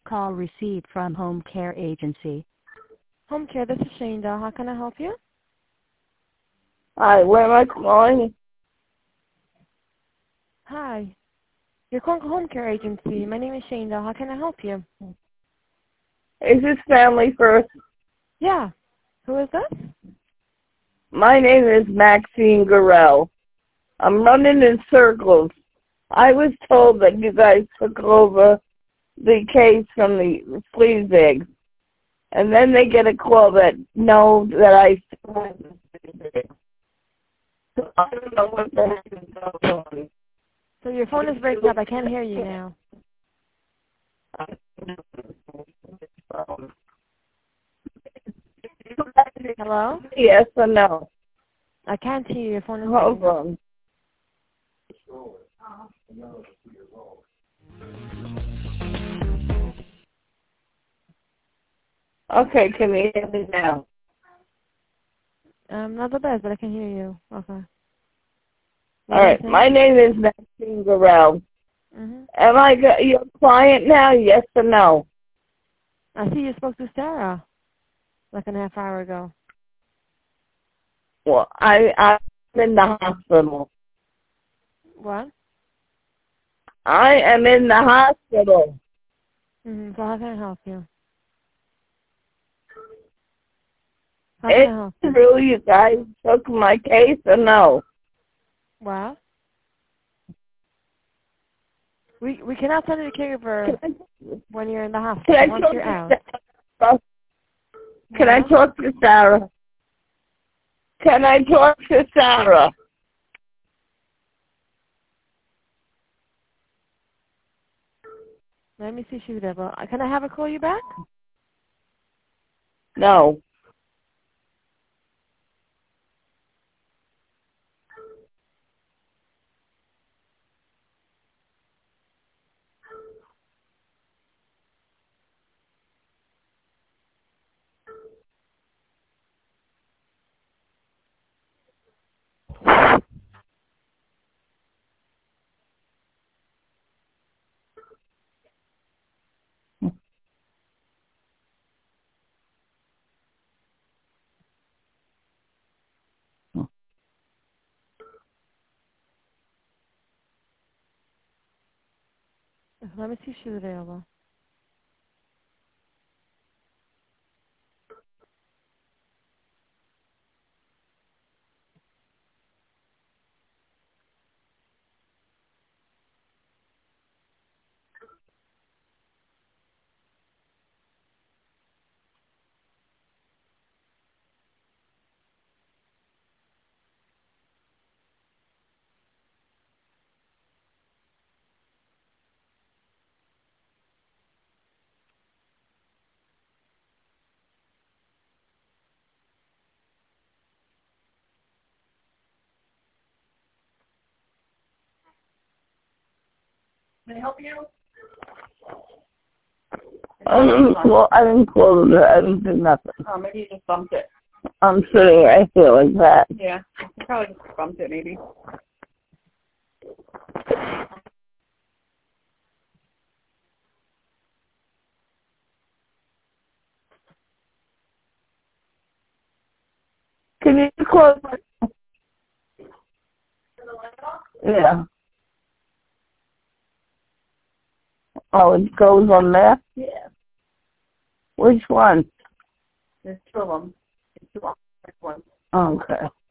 Call received from Home Care Agency. Home Care, this is Shanda. How can I help you? Hi, where am I calling? Hi. You're calling Home Care Agency. My name is Shanda. How can I help you? Is this Family First? Yeah. Who is this? My name is Maxine Gorell. I'm running in circles. I was told that you guys took over the case from the flea bag, and then they get a call that no, that I still have the flea bag. So I don't know what the heck is going on. So your phone is breaking up. I can't hear you now. Hello? Yes or no? I can't hear you. Your phone is Hold breaking up. on. Okay, can you hear me now? Not the best, but I can hear you. Okay. All right, my name is Maxine Gorell. Am I your client now, yes or no? I see you spoke to Sarah like an half hour ago. Well, I'm in the hospital. What? I am in the hospital. So how can I help you? How can I help you? It's true you guys took my case or no? What? We cannot send you a caregiver when you're in the hospital. Once you're out. Can I talk to Sarah? Can I talk to Sarah? Let me see if she's available. Can I have her call you back? No. Let me see if she's available. Can I help you? I didn't close it. I didn't do nothing. Oh, maybe you just bumped it. I'm sitting right here like that. Yeah, you probably just bumped it, maybe. Can you close my... Yeah. Oh, it goes on there? Yeah. Which one? There's two of them. There's two ones. Okay.